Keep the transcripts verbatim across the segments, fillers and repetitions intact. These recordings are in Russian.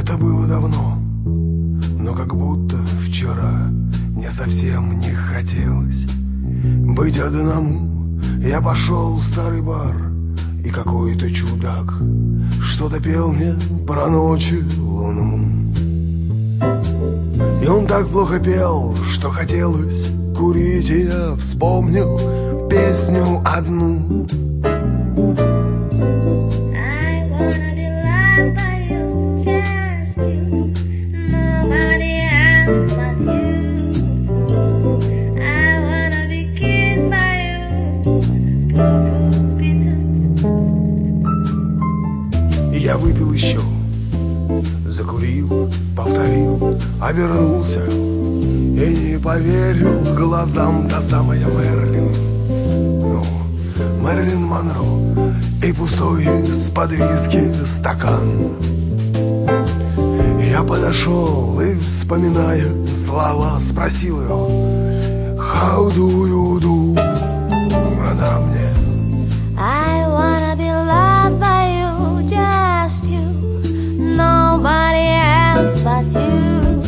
Это было давно, но как будто вчера. Мне совсем не хотелось быть одному. Я пошел в старый бар, и какой-то чудак что-то пел мне про ночи луну. И он так плохо пел, что хотелось курить, и я вспомнил песню одну. Я выпил еще, закурил, повторил, обернулся и не поверил глазам. Та самая Мэрилин, ну, Мэрилин Монро, и пустой с-под виски стакан. Я подошел и, вспоминая слова, спросил ее: How do you do? Она мне: I wanna be loved by you, just you, nobody else but you.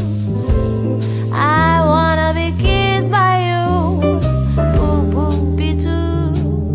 I wanna be kissed by you, boo boo be too.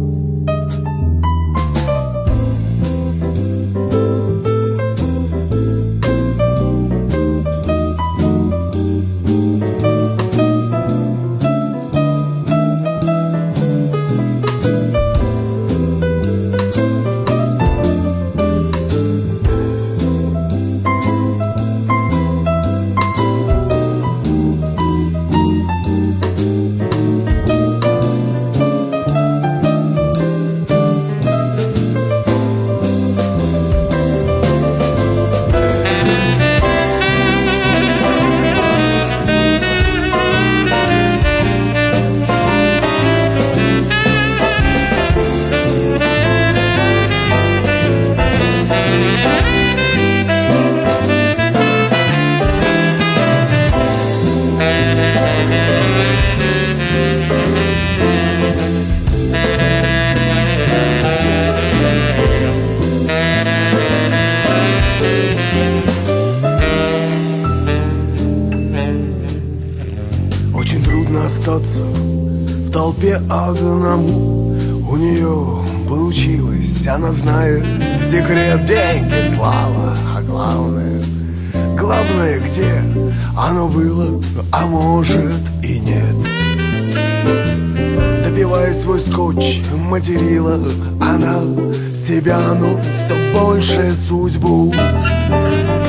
Очень трудно остаться в толпе одному. У нее получилось, она знает секрет. Деньги, слава, а главное, главное где оно было, а может и нет. Допивая свой скотч, материла она себя, но все больше судьбу.